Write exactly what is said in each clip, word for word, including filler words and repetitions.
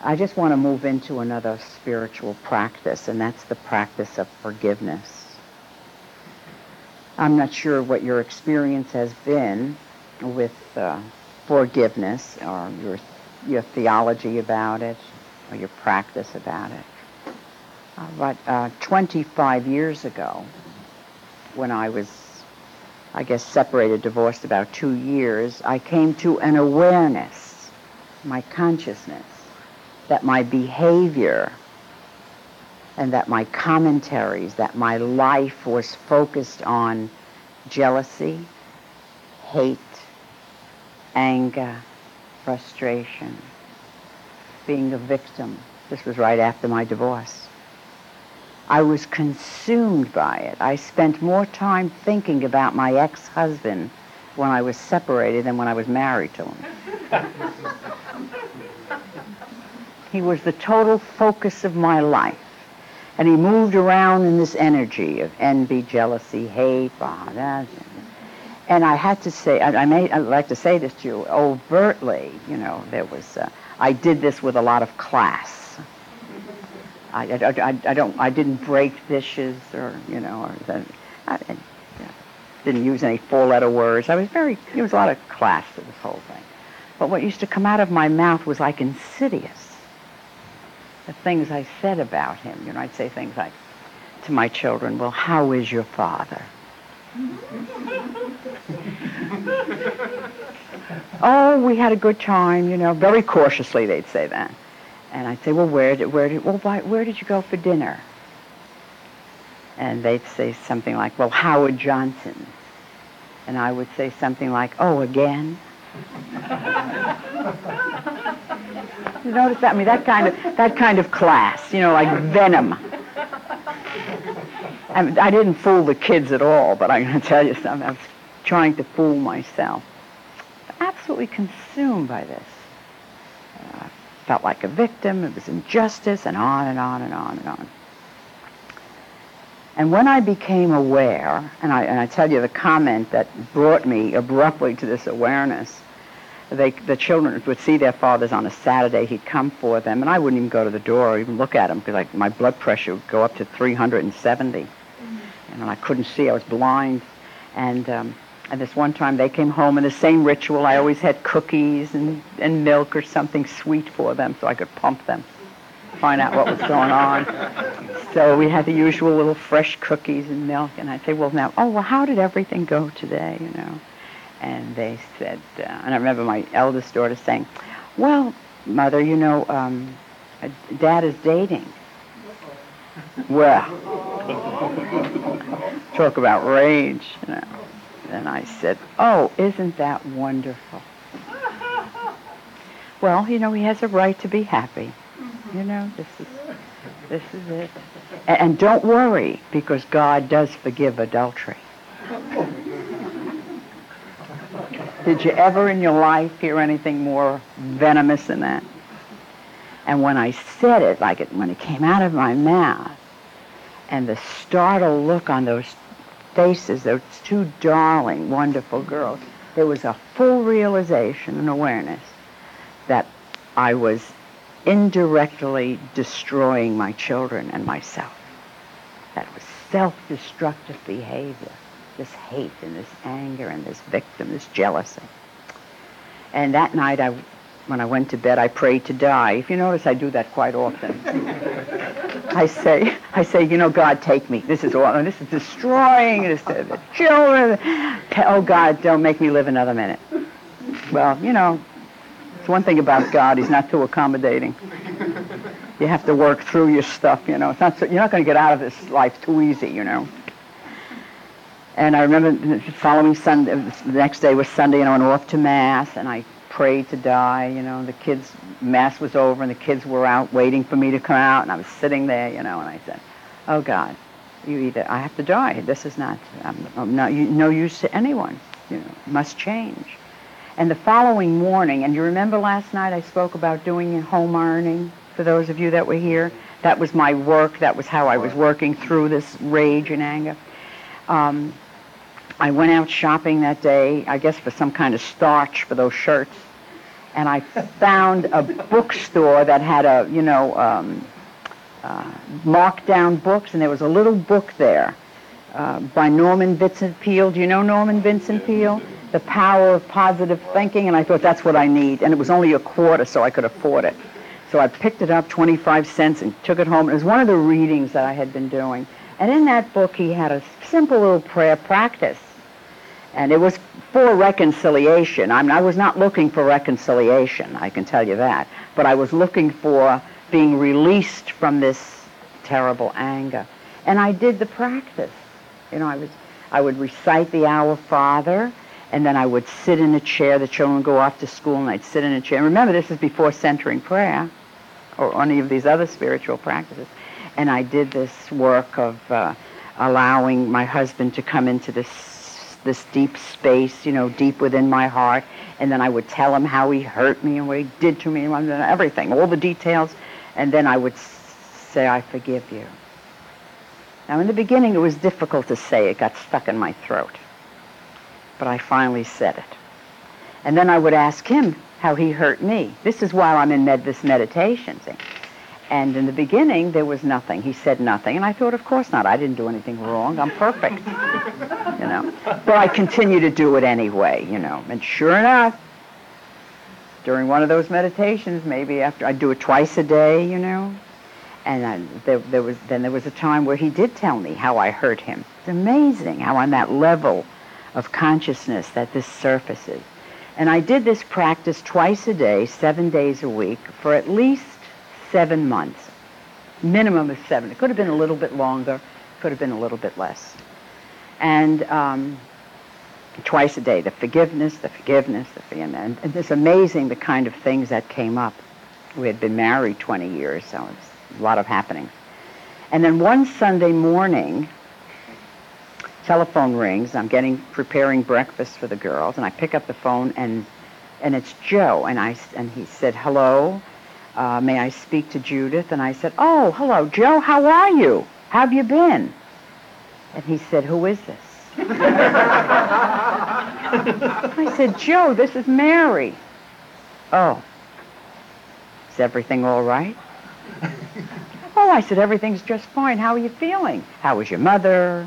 I just want to move into another spiritual practice, and that's the practice of forgiveness. I'm not sure what your experience has been with uh, forgiveness, or your your theology about it, or your practice about it. Uh, but uh, twenty-five years ago, when I was, I guess, separated, divorced about two years, I came to an awareness, my consciousness, that my behavior and that my commentaries, that my life was focused on jealousy, hate, anger, frustration, being a victim. This was right after my divorce. I was consumed by it. I spent more time thinking about my ex-husband when I was separated than when I was married to him. He was the total focus of my life. And he moved around in this energy of envy, jealousy, hate, blah, blah, blah. And I had to say, I, I may, I'd like to say this to you overtly, you know, there was, uh, I did this with a lot of class. I, I, I, I don't, I didn't break dishes or, you know, or the, I, I didn't use any four-letter words. I was very, there was a lot of class to this whole thing. But what used to come out of my mouth was like insidious. The things I said about him, you know, I'd say things like to my children, well, how is your father? Oh, we had a good time, you know, very cautiously they'd say that. And I'd say, well, where did, where did, well, why, where did you go for dinner? And they'd say something like, well, Howard Johnson. And I would say something like, oh, again? You notice that? I mean, that kind of that kind of class, you know, like venom. I mean, I didn't fool the kids at all, but I'm going to tell you something. I was trying to fool myself. Absolutely consumed by this. Uh, felt like a victim. It was injustice, and on and on and on and on. And when I became aware, and I, and I tell you the comment that brought me abruptly to this awareness, they, the children would see their fathers on a Saturday. He'd come for them, and I wouldn't even go to the door or even look at them because like, my blood pressure would go up to three hundred seventy. Mm-hmm. And I couldn't see. I was blind. And um, and this one time they came home, and the same ritual. I always had cookies and, and milk or something sweet for them so I could pump them, find out what was going on. So we had the usual little fresh cookies and milk. And I'd say, well, now, oh, well, how did everything go today, you know? And they said, uh, and I remember my eldest daughter saying, well, Mother, you know, um, Dad is dating. Well, talk about rage, you know. And I said, oh, isn't that wonderful? Well, you know, he has a right to be happy. You know, this is, this is it. And, and don't worry, because God does forgive adultery. Did you ever in your life hear anything more venomous than that? And when I said it, like it, when it came out of my mouth, and the startled look on those faces, those two darling, wonderful girls, there was a full realization and awareness that I was indirectly destroying my children and myself. That was self-destructive behavior. This hate and this anger and this victim, this jealousy. And that night, I, when I went to bed, I prayed to die. If you notice, I do that quite often. I say, I say, you know, God, take me. This is all. This is destroying. This the, the children. Oh God, don't make me live another minute. Well, you know, it's one thing about God; He's not too accommodating. You have to work through your stuff. You know, it's not. So, you're not going to get out of this life too easy. You know. And I remember the following Sunday, the next day was Sunday, and I went off to Mass, and I prayed to die, you know, the kids, Mass was over, and the kids were out waiting for me to come out, and I was sitting there, you know, and I said, oh, God, you either, I have to die. This is not, I'm, I'm not you, no use to anyone, you know, must change. And the following morning, and you remember last night I spoke about doing home ironing, for those of you that were here? That was my work. That was how I was working through this rage and anger. Um, I went out shopping that day, I guess for some kind of starch for those shirts, and I found a bookstore that had a, you know, um, uh, marked down books, and there was a little book there uh, by Norman Vincent Peale. Do you know Norman Vincent Peale? The Power of Positive Thinking, and I thought that's what I need, and it was only a quarter, so I could afford it. So I picked it up, twenty-five cents, and took it home. It was one of the readings that I had been doing. And in that book, he had a simple little prayer practice. And it was for reconciliation. I mean, I was not looking for reconciliation, I can tell you that. But I was looking for being released from this terrible anger. And I did the practice. You know, I was, I would recite the Our Father, and then I would sit in a chair. The children would go off to school, and I'd sit in a chair. And remember, this is before centering prayer or any of these other spiritual practices. And I did this work of uh, allowing my husband to come into this this deep space, you know, deep within my heart. And then I would tell him how he hurt me and what he did to me and everything, all the details. And then I would say, I forgive you. Now, in the beginning, it was difficult to say. It got stuck in my throat. But I finally said it. And then I would ask him how he hurt me. This is while I'm in med- this meditation, see. And in the beginning, there was nothing. He said nothing. And I thought, of course not. I didn't do anything wrong. I'm perfect, you know. But I continue to do it anyway, you know. And sure enough, during one of those meditations, maybe after, I'd do it twice a day, you know. And I, there, there was then there was a time where he did tell me how I hurt him. It's amazing how on that level of consciousness that this surfaces. And I did this practice twice a day, seven days a week, for at least seven months. Minimum of seven. It could have been a little bit longer, could have been a little bit less. And um, twice a day, the forgiveness, the forgiveness, the forgiveness. And it's amazing the kind of things that came up. We had been married twenty years, so it's a lot of happenings. And then one Sunday morning, telephone rings. I'm getting preparing breakfast for the girls, and I pick up the phone, and and it's Joe. And I and he said, "Hello, uh, may I speak to Judith?" And I said, "Oh, hello, Joe. How are you? How have you been?" And he said, "Who is this?" I said, "Joe, this is Mary." "Oh, is everything all right?" "Oh," I said, "everything's just fine. How are you feeling? How was your mother?"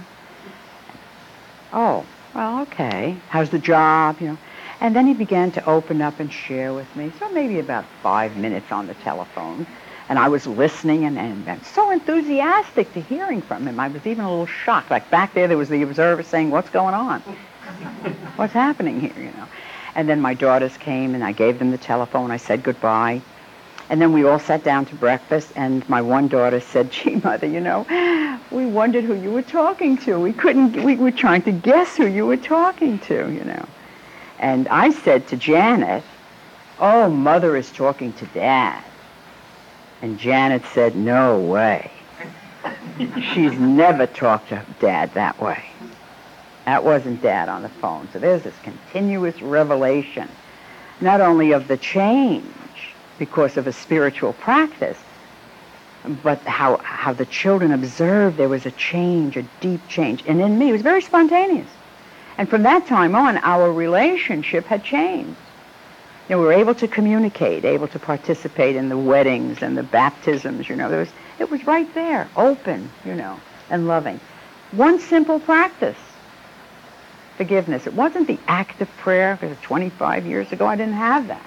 "Oh, well, okay. How's the job?" You know. And then he began to open up and share with me. So maybe about five minutes on the telephone. And I was listening and, and, and so enthusiastic to hearing from him. I was even a little shocked. Like back there, there was the observer saying, "What's going on? What's happening here?" You know. And then my daughters came, and I gave them the telephone. I said goodbye. And then we all sat down to breakfast, and my one daughter said, "Gee, Mother, you know, we wondered who you were talking to. We couldn't, we were trying to guess who you were talking to, you know." And I said to Janet, "Oh, Mother is talking to Dad." And Janet said, "No way. She's never talked to Dad that way. That wasn't Dad on the phone." So there's this continuous revelation, not only of the change because of a spiritual practice, but how how the children observed there was a change, a deep change. And in me, it was very spontaneous. And from that time on, our relationship had changed. You know, we were able to communicate, able to participate in the weddings and the baptisms, you know. There was, it was right there, open, you know, and loving. One simple practice, forgiveness. It wasn't the act of prayer, because twenty-five years ago I didn't have that.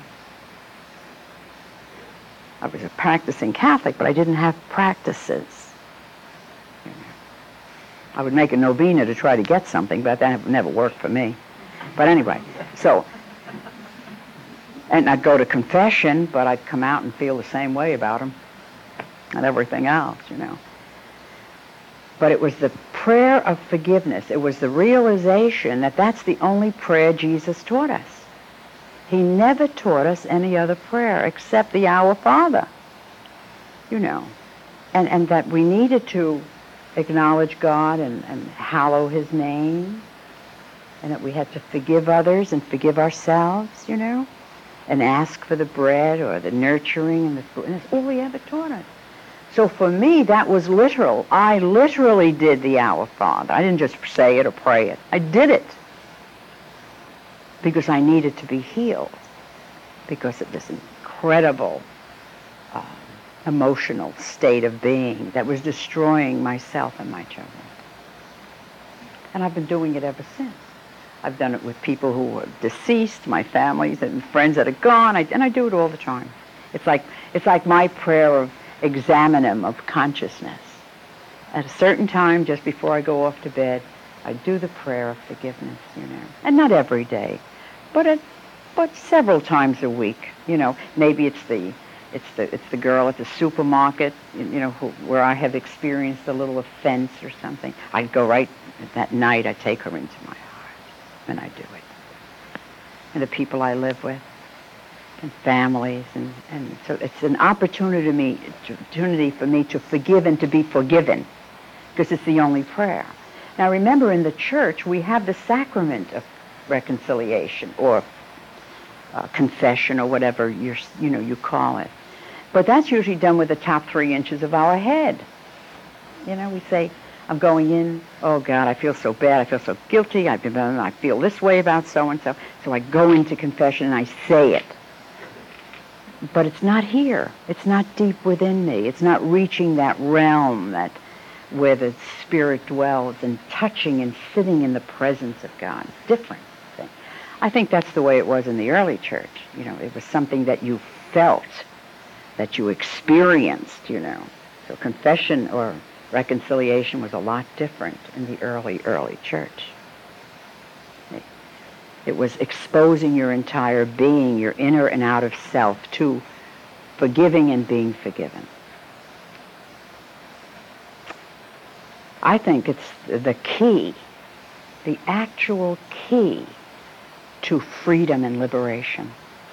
I was a practicing Catholic, but I didn't have practices. You know. I would make a novena to try to get something, but that never worked for me. But anyway, so... And I'd go to confession, but I'd come out and feel the same way about him and everything else, you know. But it was the prayer of forgiveness. It was the realization that that's the only prayer Jesus taught us. He never taught us any other prayer except the Our Father, you know. And, and that we needed to acknowledge God and, and hallow His name, and that we had to forgive others and forgive ourselves, you know. And ask for the bread or the nurturing and the food. And that's all he ever taught us. So for me, that was literal. I literally did the Our Father. I didn't just say it or pray it. I did it because I needed to be healed. because of this incredible uh, emotional state of being that was destroying myself and my children. And I've been doing it ever since. I've done it with people who were deceased, my families and friends that are gone, I, and I do it all the time. It's like, it's like my prayer of examenum of consciousness. At a certain time, just before I go off to bed, I do the prayer of forgiveness, you know. And not every day, but at, but several times a week, you know. Maybe it's the it's the it's the girl at the supermarket, you know, who, where I have experienced a little offense or something. I go right that night. I take her into my heart, and I do it. And the people I live with, and families, and, and so it's an opportunity to me, opportunity for me to forgive and to be forgiven, because it's the only prayer. Now remember, in the church we have the sacrament of reconciliation or uh, confession or whatever you're, you know you call it, but that's usually done with the top three inches of our head. You know, we say, I'm going in, oh God, I feel so bad, I feel so guilty, I, I feel this way about so and so, so I go into confession and I say it. But it's not here. It's not deep within me. It's not reaching that realm that where the Spirit dwells and touching and sitting in the presence of God. It's different thing. I think that's the way it was in the early church. You know, it was something that you felt, that you experienced, you know. So confession or reconciliation was a lot different in the early, early church. It was exposing your entire being, your inner and outer self, to forgiving and being forgiven. I think it's the key, the actual key to freedom and liberation.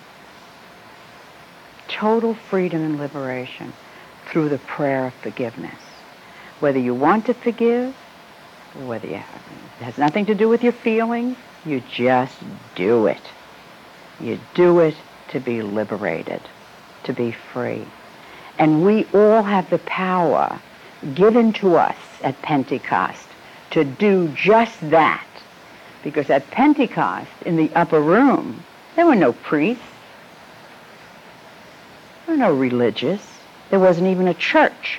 Total freedom and liberation through the prayer of forgiveness. Whether you want to forgive, or whether you have, it has nothing to do with your feelings, you just do it. You do it to be liberated, to be free. And we all have the power given to us at Pentecost to do just that. Because at Pentecost, in the upper room, there were no priests. There were no religious. There wasn't even a church.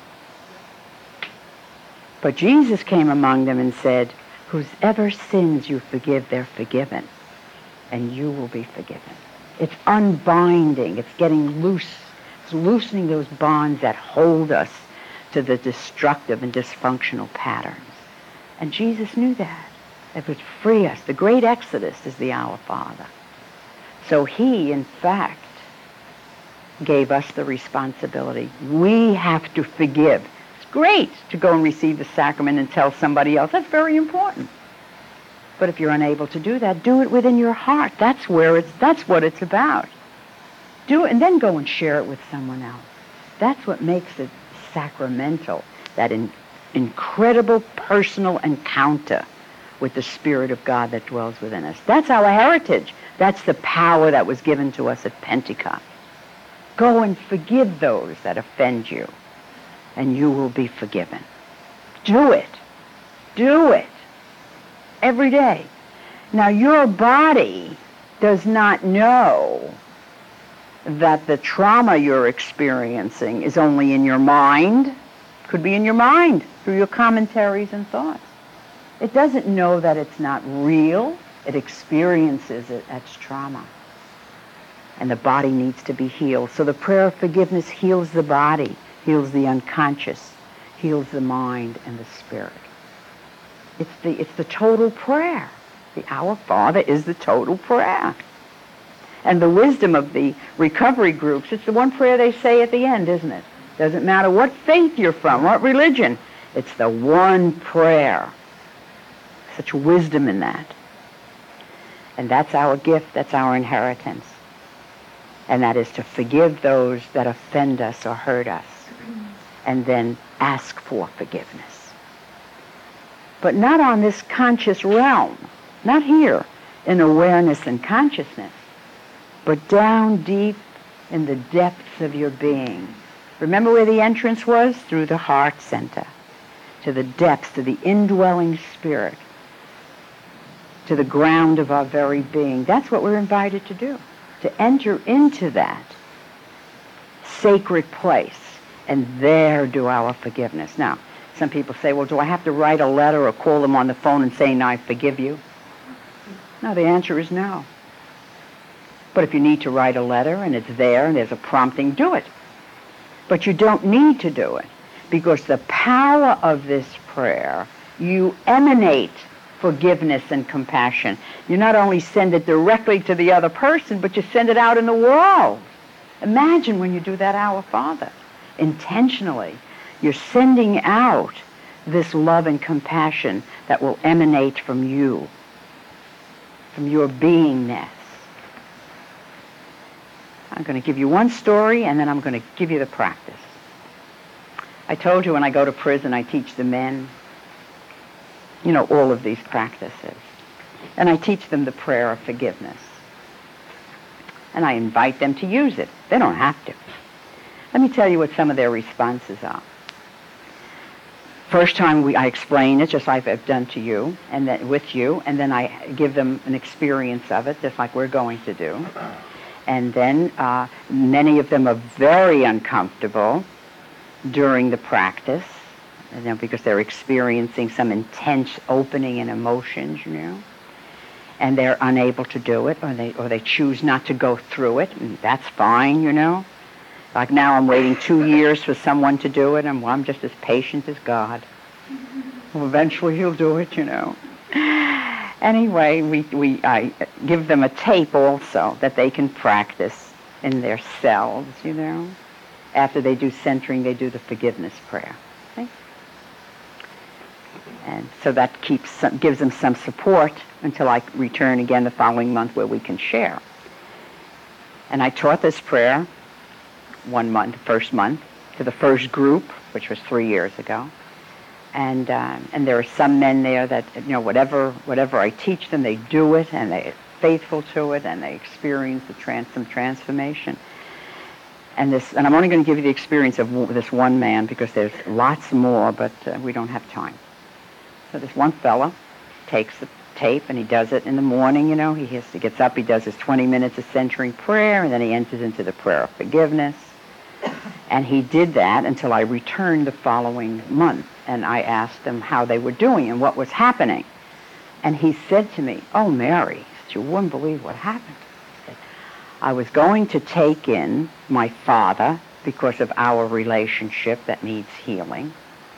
But Jesus came among them and said, whosever sins you forgive, they're forgiven, and you will be forgiven. It's unbinding. It's getting loose. It's loosening those bonds that hold us to the destructive and dysfunctional patterns. And Jesus knew that. It would free us. The great exodus is the Our Father. So he, in fact, gave us the responsibility. We have to forgive. It's great to go and receive the sacrament and tell somebody else. That's very important. But if you're unable to do that, do it within your heart. That's where it's, that's what it's about. Do it and then go and share it with someone else. That's what makes it sacramental, that in, incredible personal encounter with the Spirit of God that dwells within us. That's our heritage. That's the power that was given to us at Pentecost. Go and forgive those that offend you, and you will be forgiven. Do it. Do it. Every day. Now, your body does not know that the trauma you're experiencing is only in your mind. Could be in your mind through your commentaries and thoughts. It doesn't know that it's not real. It experiences it as trauma. And the body needs to be healed. So the prayer of forgiveness heals the body, heals the unconscious, heals the mind and the spirit. It's the, it's the total prayer. The Our Father is the total prayer. And the wisdom of the recovery groups, it's the one prayer they say at the end, isn't it? Doesn't matter what faith you're from, what religion. It's the one prayer. Such wisdom in that. And that's our gift, that's our inheritance. And that is to forgive those that offend us or hurt us. And then ask for forgiveness. But not on this conscious realm. Not here in awareness and consciousness. But down deep in the depths of your being. Remember where the entrance was? Through the heart center. To the depths, to the indwelling spirit. To the ground of our very being. That's what we're invited to do. to enter into that sacred place and there do our forgiveness. Now, some people say, well, do I have to write a letter or call them on the phone and say, no, I forgive you? No, the answer is no. But if you need to write a letter and it's there and there's a prompting, do it. But you don't need to do it, because the power of this prayer, you emanate forgiveness and compassion. You not only send it directly to the other person, but you send it out in the world. Imagine when you do that Our Father, intentionally. You're sending out this love and compassion that will emanate from you, from your beingness. I'm going to give you one story, and then I'm going to give you the practice. I told you when I go to prison, I teach the men, you know, all of these practices. And I teach them the prayer of forgiveness. And I invite them to use it. They don't have to. Let me tell you what some of their responses are. First time we, I explain it, just like I've done to you, and then with you, and then I give them an experience of it, just like we're going to do. And then uh, many of them are very uncomfortable during the practice, you know, because they're experiencing some intense opening in emotions, you know, and they're unable to do it, or they or they choose not to go through it, and that's fine, you know. Like now I'm waiting two years for someone to do it, and well, I'm just as patient as God. Well, eventually he'll do it, you know. Anyway, we, we I give them a tape also that they can practice in their cells, you know. After they do centering, they do the forgiveness prayer. Okay? And so that keeps some, gives them some support until I return again the following month where we can share. And I taught this prayer one month, first month, to the first group, which was three years ago. And uh, and there are some men there that, you know, whatever whatever I teach them, they do it, and they're faithful to it, and they experience the trans- some transformation. And this, and I'm only going to give you the experience of w- this one man, because there's lots more, but uh, we don't have time. So this one fella takes the tape, and he does it in the morning, you know. He, has, he gets up, he does his twenty minutes of centering prayer, and then he enters into the prayer of forgiveness. And he did that until I returned the following month, and I asked him how they were doing and what was happening. And he said to me, oh, Mary, you wouldn't believe what happened. He said, I was going to take in my father because of our relationship that needs healing.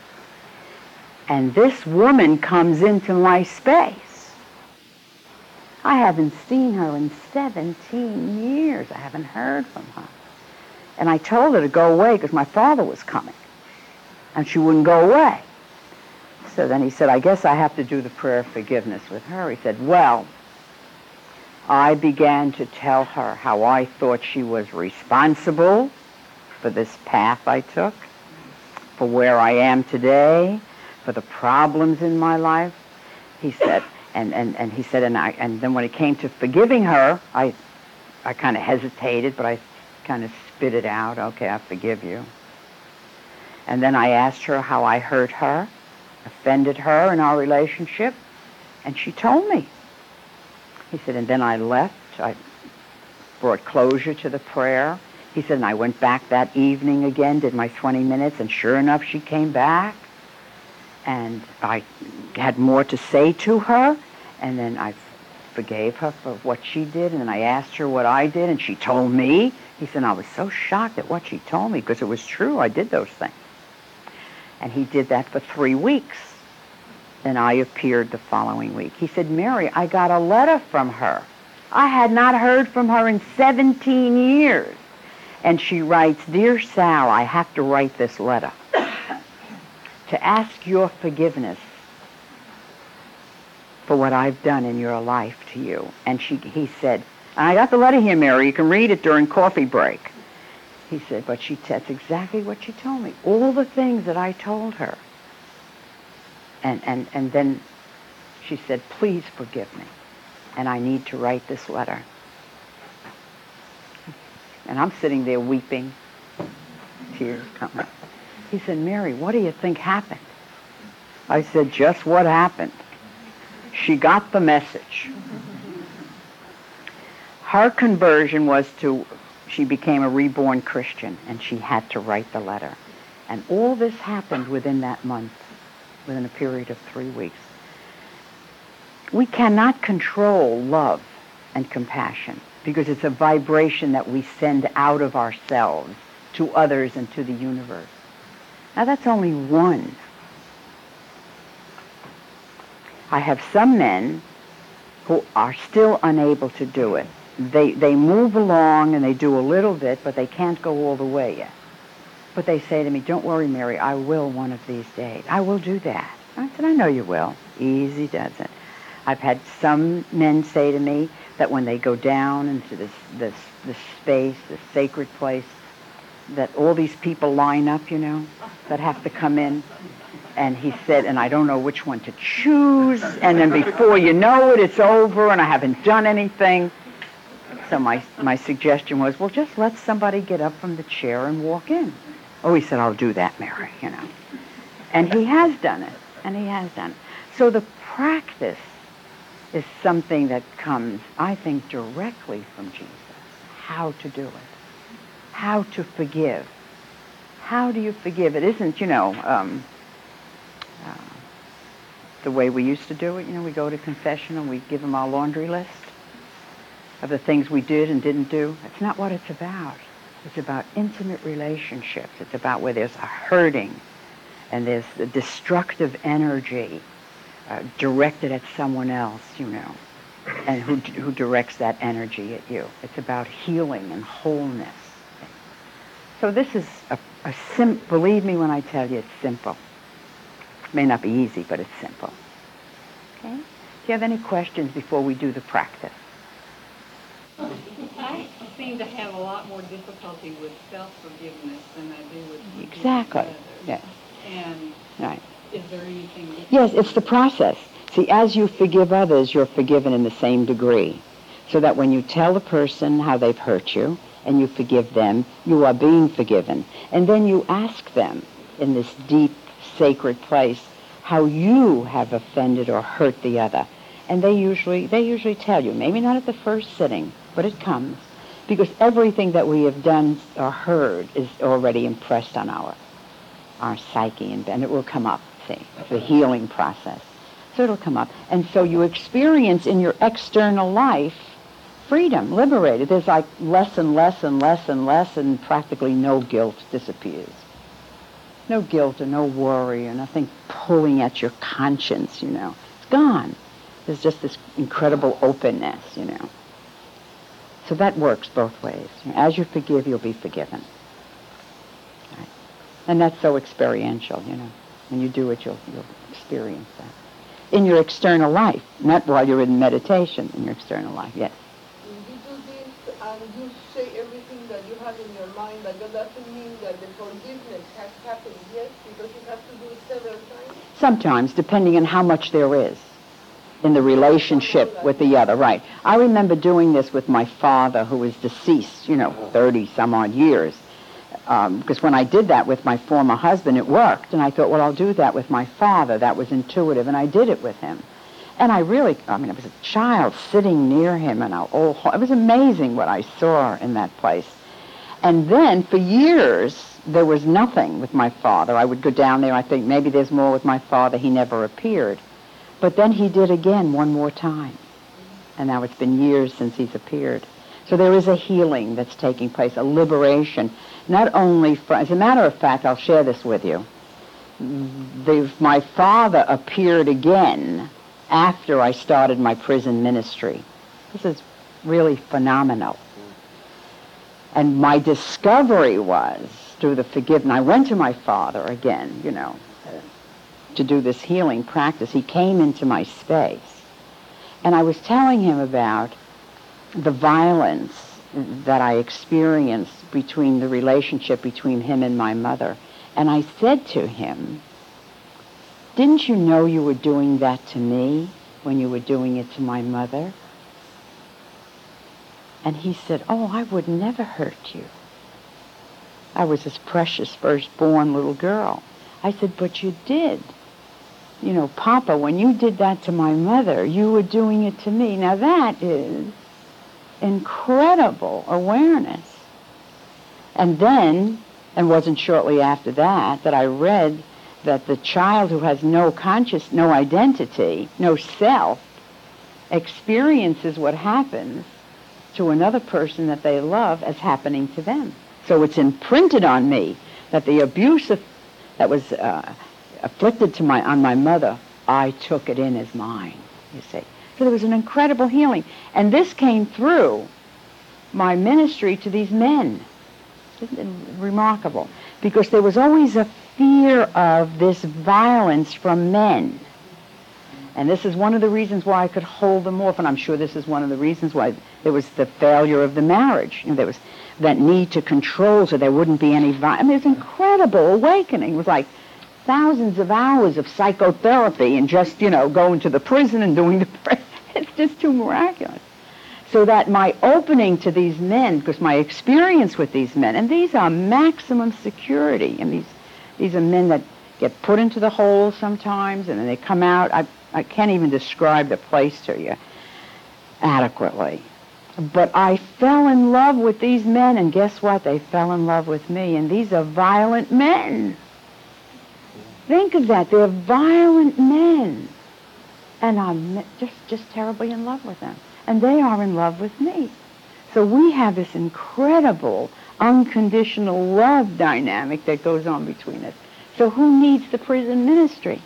And this woman comes into my space. I haven't seen her in seventeen years. I haven't heard from her. And I told her to go away because my father was coming. And she wouldn't go away. So then he said, I guess I have to do the prayer of forgiveness with her. He said, well, I began to tell her how I thought she was responsible for this path I took, for where I am today, for the problems in my life. He said, and, and, and he said, and I and then when it came to forgiving her, I I kind of hesitated, but I kind of spit it out. Okay, I forgive you. And then I asked her how I hurt her, offended her in our relationship, and she told me. He said, and then I left. I brought closure to the prayer. He said, and I went back that evening again, did my twenty minutes, and sure enough, she came back. And I had more to say to her, and then I forgave her for what she did, and then I asked her what I did, and she told me. He said, I was so shocked at what she told me, because it was true, I did those things. And he did that for three weeks. Then I appeared the following week. He said, Mary, I got a letter from her. I had not heard from her in seventeen years. And she writes, Dear Sal, I have to write this letter to ask your forgiveness for what I've done in your life to you. And she, he said, I got the letter here, Mary. You can read it during coffee break. He said, but she, that's exactly what she told me. All the things that I told her. And, and, and then she said, please forgive me. And I need to write this letter. And I'm sitting there weeping, tears coming. He said, Mary, what do you think happened? I said, just what happened. She got the message. Her conversion was to, she became a reborn Christian, and she had to write the letter. And all this happened within that month, within a period of three weeks. We cannot control love and compassion because it's a vibration that we send out of ourselves to others and to the universe. Now that's only one. I have some men who are still unable to do it. They, they move along and they do a little bit, but they can't go all the way yet. But they say to me, don't worry, Mary, I will one of these days. I will do that. I said, I know you will. Easy does it. I've had some men say to me that when they go down into this, this, this space, this sacred place, that all these people line up, you know, that have to come in. And he said, and I don't know which one to choose. And then before you know it, it's over and I haven't done anything. So my, my suggestion was, well, just let somebody get up from the chair and walk in. Oh, he said, I'll do that, Mary, you know. And he has done it, and he has done it. So the practice is something that comes, I think, directly from Jesus. How to do it. How to forgive. How do you forgive? It isn't, you know, um, uh, the way we used to do it. You know, we go to confession and we give them our laundry list of the things we did and didn't do. That's not what it's about. It's about intimate relationships. It's about where there's a hurting and there's a destructive energy uh, directed at someone else, you know, and who, who directs that energy at you. It's about healing and wholeness. So this is a, a sim. Believe me when I tell you it's simple. It may not be easy, but it's simple. Okay? Do you have any questions before we do the practice? I seem to have a lot more difficulty with self-forgiveness than I do with forgiving Exactly. others. Yes. And Right. is there anything different? Yes, it's the process. See, as you forgive others, you're forgiven in the same degree. So that when you tell a person how they've hurt you and you forgive them, you are being forgiven. And then you ask them in this deep, sacred place how you have offended or hurt the other. And they usually they usually tell you, maybe not at the first sitting, but it comes. Because everything that we have done or heard is already impressed on our our psyche, and, and it will come up, see, it's the healing process. So it'll come up. And so you experience in your external life freedom, liberated. There's like less and less and less and less, and practically no guilt disappears. No guilt or no worry or nothing pulling at your conscience, you know. It's gone. There's just this incredible openness, you know. So that works both ways. As you forgive, you'll be forgiven. Right? And that's so experiential, you know. When you do it, you'll, you'll experience that. In your external life, not while you're in meditation, in your external life, yes. When you do this and you say everything that you have in your mind, but that doesn't mean that the forgiveness has happened yet, because you have to do it several times? Sometimes, depending on how much there is in the relationship with the other, right. I remember doing this with my father, who was deceased, you know, thirty-some-odd years. Um, because when I did that with my former husband, it worked. And I thought, well, I'll do that with my father. That was intuitive, and I did it with him. And I really, I mean, I was a child sitting near him, and I, oh, it was amazing what I saw in that place. And then, for years, there was nothing with my father. I would go down there, I think maybe there's more with my father. He never appeared. But then he did again one more time. And now it's been years since he's appeared. So there is a healing that's taking place, a liberation. Not only, for, as a matter of fact, I'll share this with you. The, my father appeared again after I started my prison ministry. This is really phenomenal. And my discovery was, through the forgiveness, I went to my father again, you know, to do this healing practice. He came into my space. And I was telling him about the violence that I experienced between the relationship between him and my mother. And I said to him, didn't you know you were doing that to me when you were doing it to my mother? And he said, oh, I would never hurt you. I was his precious firstborn little girl. I said, but you did. You know, Papa, when you did that to my mother, you were doing it to me. Now that is incredible awareness. And then, and wasn't shortly after that, that I read that the child who has no conscious, no identity, no self, experiences what happens to another person that they love as happening to them. So it's imprinted on me that the abuse of, that was uh, afflicted to my on my mother, I took it in as mine, you see. So there was an incredible healing. And this came through my ministry to these men. Isn't it remarkable? Because there was always a fear of this violence from men. And this is one of the reasons why I could hold them off, and I'm sure this is one of the reasons why there was the failure of the marriage. You know, there was that need to control so there wouldn't be any violence. I mean, it was an incredible awakening. It was like thousands of hours of psychotherapy and just, you know, going to the prison and doing the prayer. It's just too miraculous. So that my opening to these men, because my experience with these men, and these are maximum security, and these these are men that get put into the hole sometimes, and then they come out. I, I can't even describe the place to you adequately. But I fell in love with these men, and guess what? They fell in love with me, and these are violent men. Think of that. They're violent men. And I'm just, just terribly in love with them. And they are in love with me. So we have this incredible, unconditional love dynamic that goes on between us. So who needs the prison ministry?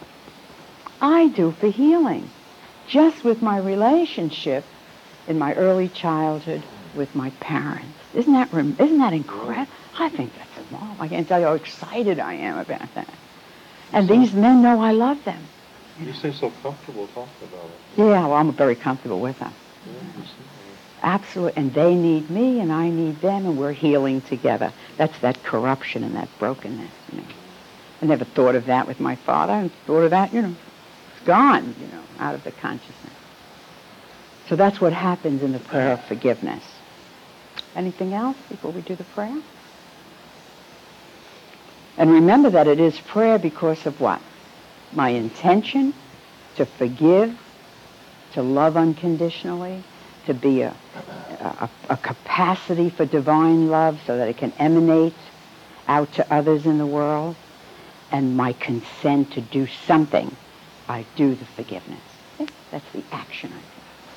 I do for healing. Just with my relationship in my early childhood with my parents. Isn't that, isn't that incredible? I think that's small. I can't tell you how excited I am about that. And so, these men know I love them. You seem so comfortable talking about it. Yeah, well, I'm very comfortable with them. Yeah, Absolutely. And they need me, and I need them, and we're healing together. That's that corruption and that brokenness. You know. I never thought of that with my father. I thought of that, you know, it's gone, you know, out of the consciousness. So that's what happens in the prayer of forgiveness. Anything else before we do the prayer? And remember that it is prayer because of what? My intention to forgive, to love unconditionally, to be a, a, a capacity for divine love so that it can emanate out to others in the world, and my consent to do something. I do the forgiveness. That's the action I do.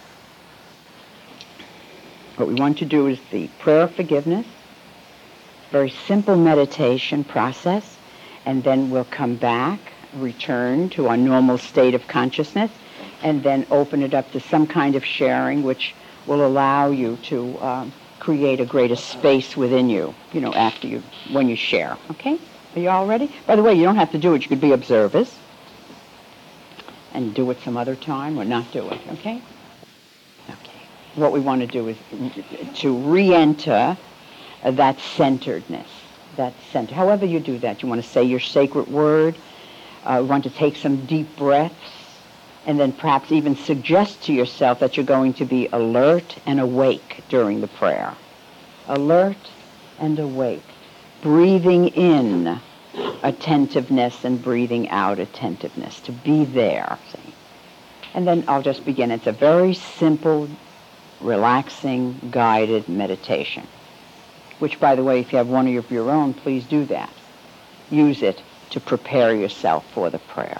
What we want to do is the prayer of forgiveness, very simple meditation process, and then we'll come back, return to our normal state of consciousness, and then open it up to some kind of sharing which will allow you to um, create a greater space within you, you know, after you, when you share. Okay? Are you all ready? By the way, you don't have to do it. You could be observers and do it some other time or not do it. Okay? Okay. What we want to do is to re-enter uh, that centeredness, that center. However you do that, you want to say your sacred word, uh, you want to take some deep breaths, and then perhaps even suggest to yourself that you're going to be alert and awake during the prayer. Alert and awake. Breathing in attentiveness and breathing out attentiveness. To be there. See? And then I'll just begin. It's a very simple, relaxing, guided meditation. Which, by the way, if you have one of your own, please do that. Use it to prepare yourself for the prayer.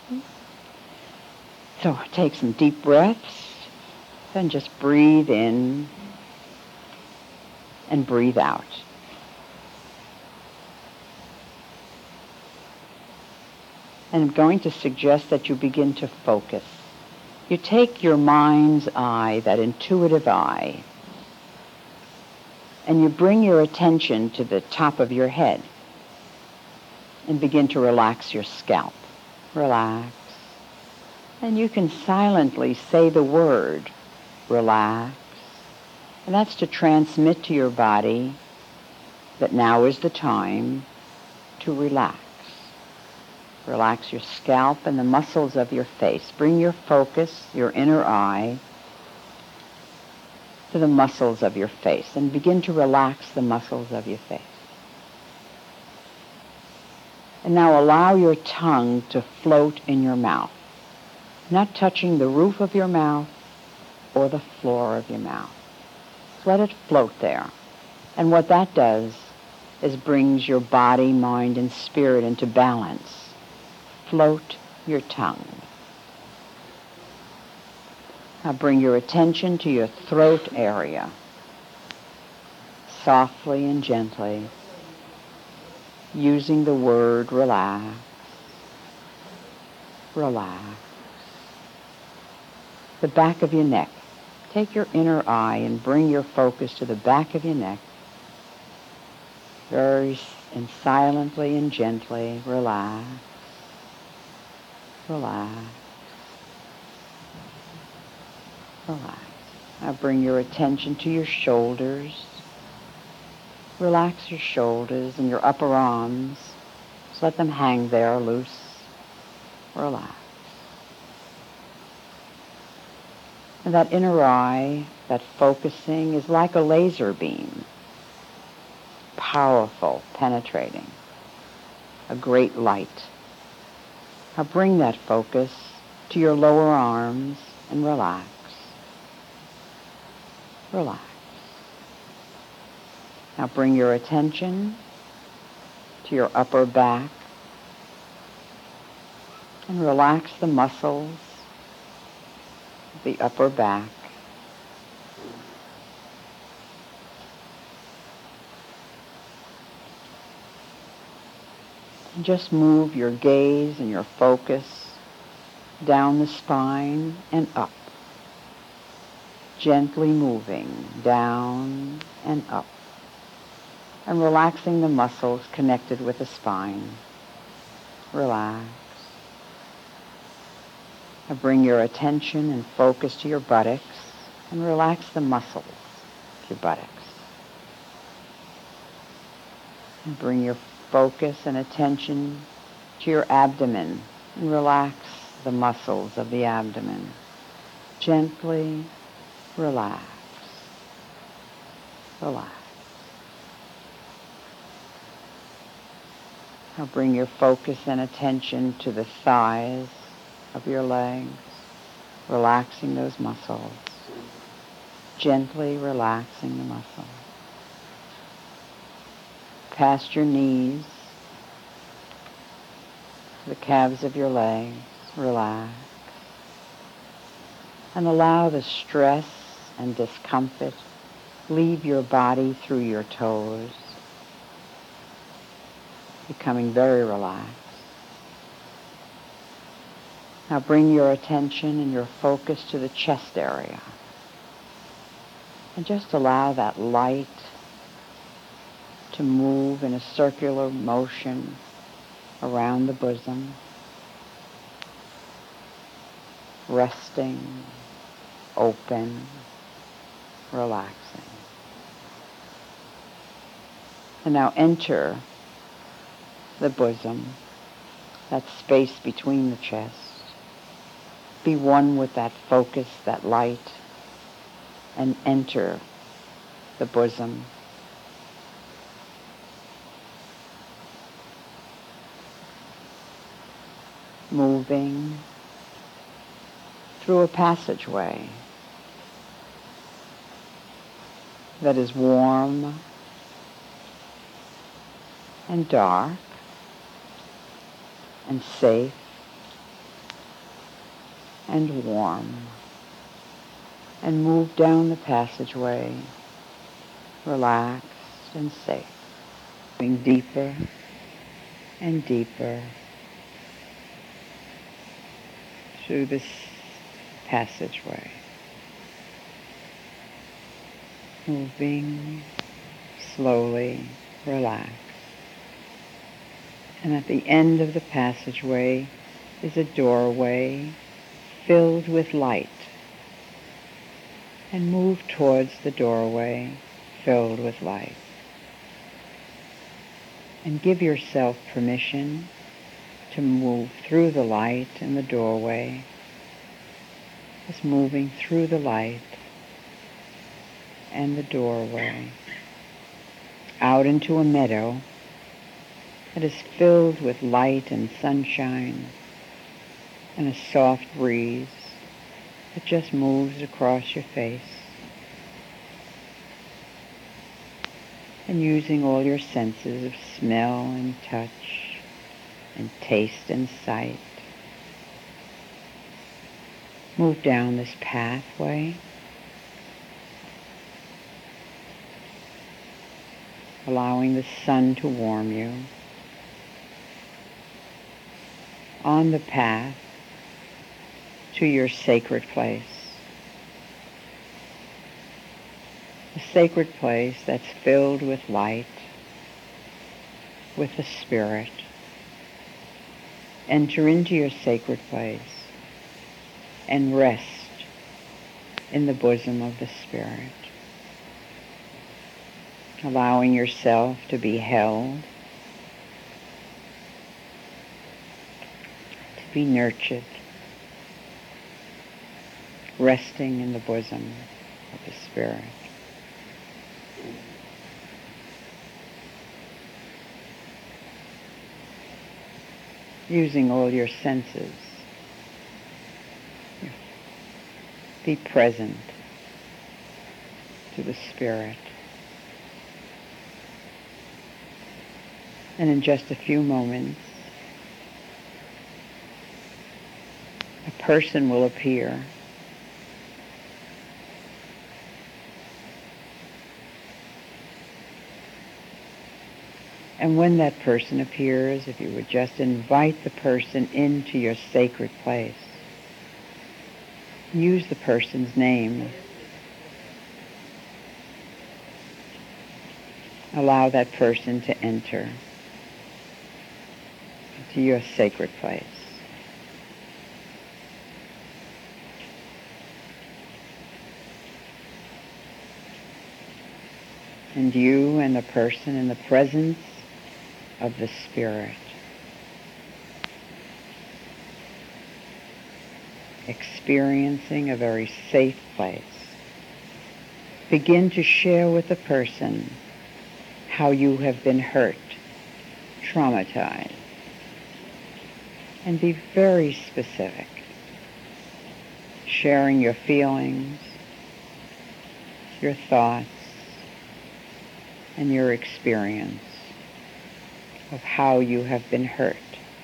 So take some deep breaths, then just breathe in and breathe out. And I'm going to suggest that you begin to focus. You take your mind's eye, that intuitive eye, and you bring your attention to the top of your head and begin to relax your scalp. Relax. And you can silently say the word, relax. And that's to transmit to your body that now is the time to relax. Relax your scalp and the muscles of your face. Bring your focus, your inner eye, to the muscles of your face and begin to relax the muscles of your face. And now allow your tongue to float in your mouth, not touching the roof of your mouth or the floor of your mouth. Let it float there. And what that does is brings your body, mind, and spirit into balance. Float your tongue. Now bring your attention to your throat area. Softly and gently, using the word relax. Relax. The back of your neck. Take your inner eye and bring your focus to the back of your neck. Very and silently and gently relax. Relax. Relax. Now bring your attention to your shoulders. Relax your shoulders and your upper arms. Just let them hang there loose. Relax. And that inner eye, that focusing, is like a laser beam. Powerful, penetrating. A great light. Now bring that focus to your lower arms and relax. Relax. Now bring your attention to your upper back and relax the muscles of the upper back. And just move your gaze and your focus down the spine and up. Gently moving down and up. And relaxing the muscles connected with the spine. Relax. Now bring your attention and focus to your buttocks and relax the muscles of your buttocks. And bring your focus and attention to your abdomen and relax the muscles of the abdomen. Gently relax. Relax. Now bring your focus and attention to the thighs of your legs, relaxing those muscles. Gently relaxing the muscles. Past your knees, the calves of your legs, relax. And allow the stress and discomfort leave your body through your toes, becoming very relaxed. Now bring your attention and your focus to the chest area. And just allow that light to move in a circular motion around the bosom, resting, open, relaxing. And now enter the bosom, that space between the chest. Be one with that focus, that light, and enter the bosom. Moving through a passageway that is warm and dark and safe and warm, and move down the passageway relaxed and safe, going deeper and deeper through this passageway, moving slowly, relaxed. And at the end of the passageway is a doorway filled with light. And move towards the doorway filled with light. And give yourself permission to move through the light in the doorway. Just moving through the light and the doorway out into a meadow that is filled with light and sunshine and a soft breeze that just moves across your face. And using all your senses of smell and touch and taste and sight, move down this pathway, allowing the sun to warm you, on the path to your sacred place. A sacred place that's filled with light, with the Spirit. Enter into your sacred place and rest in the bosom of the Spirit, allowing yourself to be held, to be nurtured, resting in the bosom of the Spirit. Using all your senses, be present to the Spirit. And in just a few moments, a person will appear. And when that person appears, if you would just invite the person into your sacred place, use the person's name. Allow that person to enter into your sacred place. And you and the person in the presence of the Spirit, experiencing a very safe place, begin to share with the person how you have been hurt, traumatized, and be very specific, sharing your feelings, your thoughts, and your experience of how you have been hurt.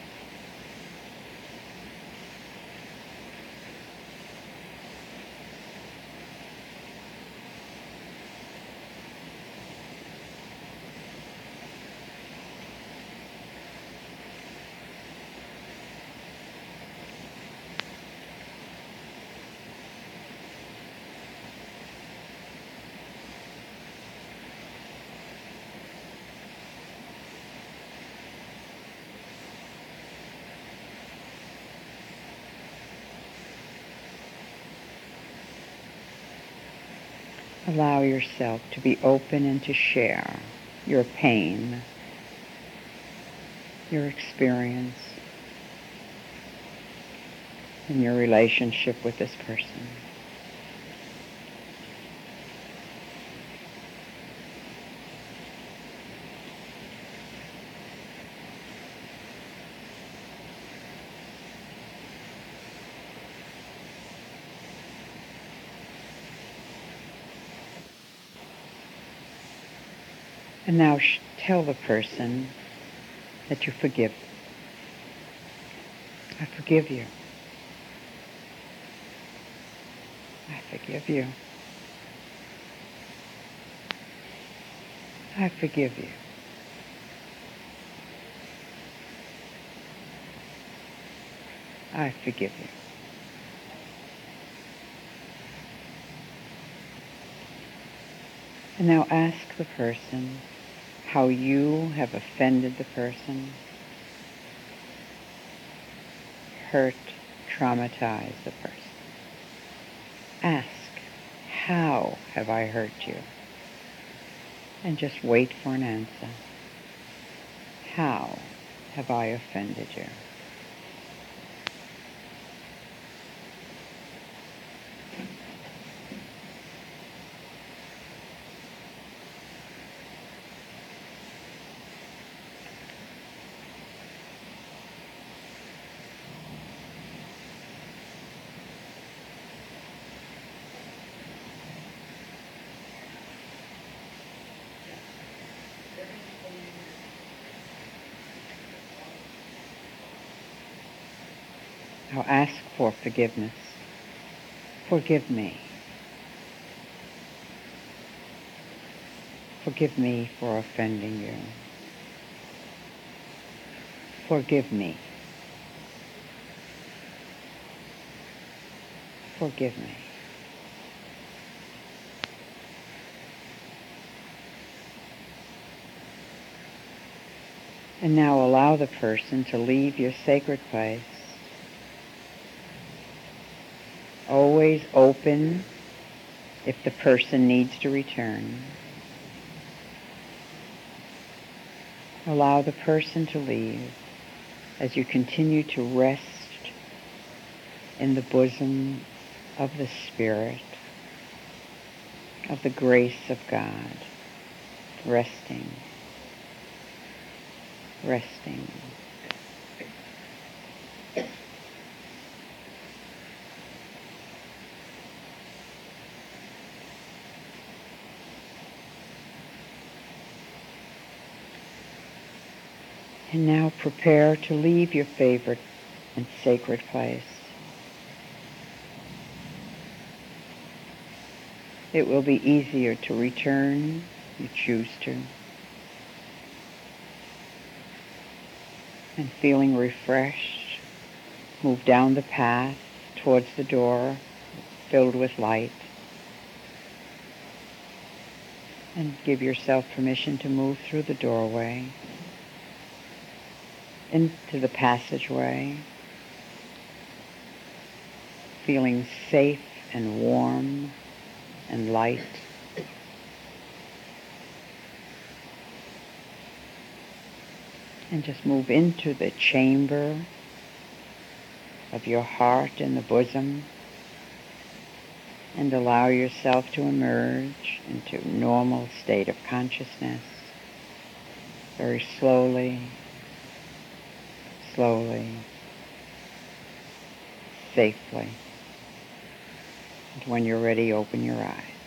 Allow yourself to be open and to share your pain, your experience, and your relationship with this person. And now sh- tell the person that you forgive. I forgive you. I forgive you. I forgive you. I forgive you. And now ask the person how you have offended the person, hurt, traumatized the person. Ask, how have I hurt you? And just wait for an answer. How have I offended you? I'll ask for forgiveness. Forgive me. Forgive me for offending you. Forgive me. Forgive me. And now allow the person to leave your sacred place. Always open if the person needs to return. Allow the person to leave as you continue to rest in the bosom of the Spirit, of the grace of God, resting, resting. And now prepare to leave your favorite and sacred place. It will be easier to return if you choose to. And feeling refreshed, move down the path towards the door filled with light. And give yourself permission to move through the doorway into the passageway, feeling safe and warm and light. And just move into the chamber of your heart in the bosom and allow yourself to emerge into a normal state of consciousness very slowly, slowly, safely. And when you're ready, open your eyes.